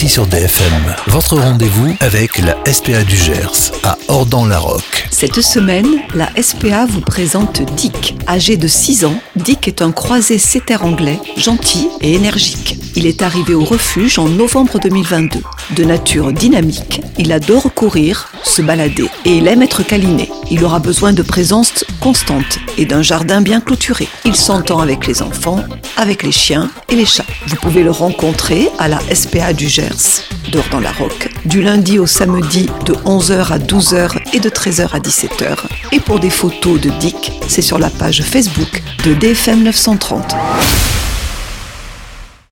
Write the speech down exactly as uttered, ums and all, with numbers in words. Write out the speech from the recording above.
ici sur D F M. Votre rendez-vous avec la S P A du Gers, à Ordan-la-Roque. Cette semaine, la S P A vous présente Dick. Âgé de six ans, Dick est un croisé setter anglais, gentil et énergique. Il est arrivé au refuge en novembre deux mille vingt-deux. De nature dynamique, il adore courir, se balader et il aime être câliné. Il aura besoin de présence constante et d'un jardin bien clôturé. Il s'entend avec les enfants, avec les chiens et les chats. Vous pouvez le rencontrer à la S P A du Gers, d'Ordan-la-Roque, du lundi au samedi de onze heures à douze heures et de treize heures à dix-sept heures. Et pour des photos de Dick, c'est sur la page Facebook de D F M neuf cent trente.